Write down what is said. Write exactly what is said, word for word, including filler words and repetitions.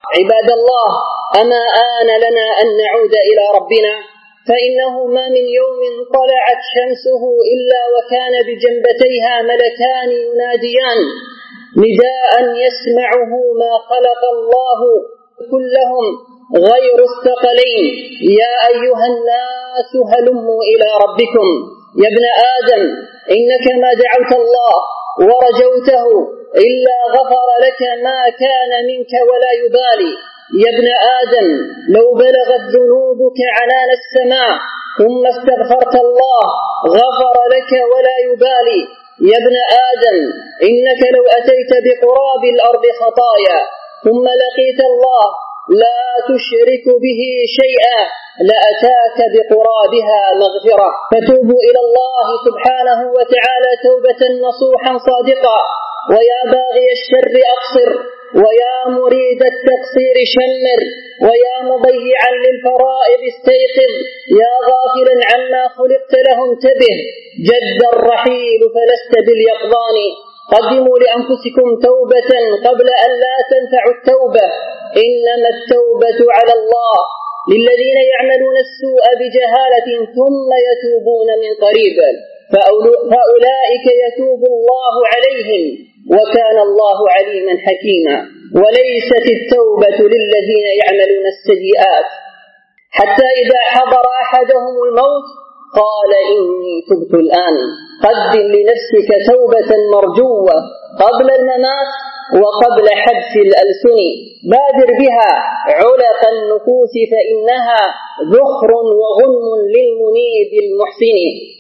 عباد الله، أما آن لنا أن نعود إلى ربنا؟ فإنه ما من يوم طلعت شمسه إلا وكان بجنبتيها ملكان يناديان نداء يسمعه ما خلق الله كلهم غير الثقلين: يا أيها الناس هلموا إلى ربكم. يا ابن آدم، إنك ما دعوت الله ورجوته إلا غفر لك ما كان منك ولا يبالي. يا ابن آدم، لو بلغت ذنوبك عنان السماء ثم استغفرت الله غفر لك ولا يبالي. يا ابن آدم، إنك لو أتيت بقراب الأرض خطايا ثم لقيت الله لا تشرك به شيئا لأتاك بقرابها مغفرة. فتوبوا إلى الله سبحانه وتعالى توبة نصوحا صادقا. ويا باغي الشر أقصر، ويا مريد التقصير شمر، ويا مضيعا للفرائض استيقظ، يا غافلا عما خلقت له انتبه. جد الرحيل فلست باليقظان. قدموا لأنفسكم توبة قبل أن لا تنفع التوبة. إنما التوبة على الله للذين يعملون السوء بجهالة ثم يتوبون من قريب، فأولئك يتوب الله عليهم وكان الله عليما حكيما. وليست التوبة للذين يعملون السيئات حتى إذا حضر أحدهم الموت قال إني تبت الآن. قدم لنفسك توبة مرجوة قبل الممات وقبل حبس الألسن. بادر بها علق النفوس فإنها ذخر وغنم للمنيب المحسن.